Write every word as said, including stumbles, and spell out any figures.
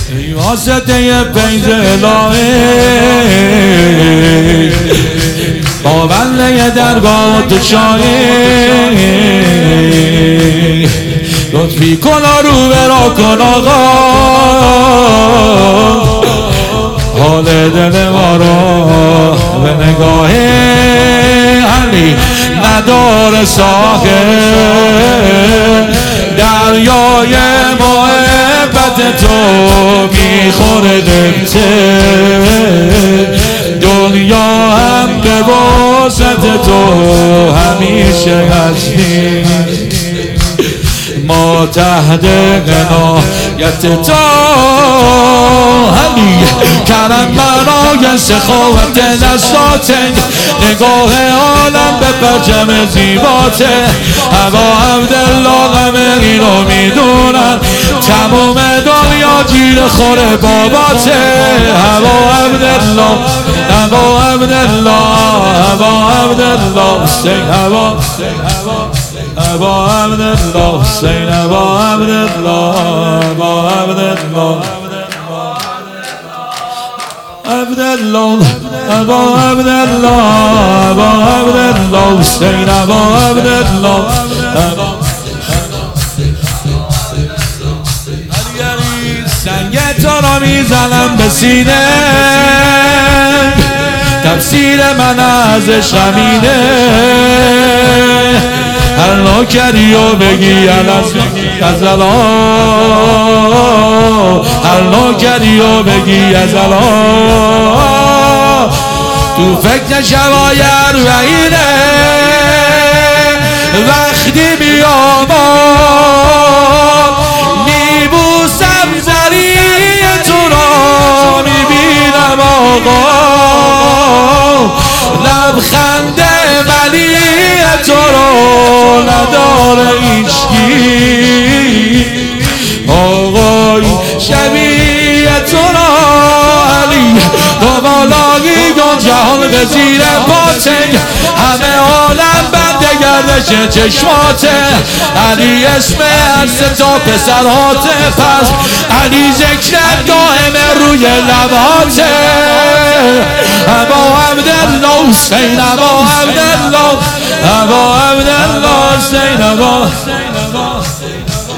ای واسطه فیض الهی با بنده درگاه تو شاهی لطفی کن رو برا کن آقا حال دل ما رو به نگاه علی ندار ساحل دریای محبت تو میخوره دلته دنیا هم به واسط تو همیشه هستی ما تحت عنایت تو علی کرم برای سخاوت دستات نگاه عالم به پرچم زیباته ابا عبدالله غم اینو میدونن تمام دنیا جیر خور باباته ابا عبدالله ابا عبدالله ابا عبدالله حسین ابا ابا عبدالله حسین ابا عبدالله ابا عبدالله عبدالله ابا عبدالله ابا عبدالله حسین ابا عبدالله سنگ تو را میزنم به سینه تفسیر من از شمینه هر نوکری و بگی از غزلا هر نوکری و بگی از غزلا تو فکر شوایر و اینه وقتی بیام میبوسم زریع تو را میبینم آقا لبخند ولی تو رو نداره هیچکی آقای شبیه تو را علی دو بالایی دو جهان به زیر پاته همه عالم بنده گردش چشماته علی اسم هر سه تا پسرهاته پس علی ذکرت دائم روی لباته ابا عبدالله حسین ابا عبدالله ابا عبدالله حسین ابا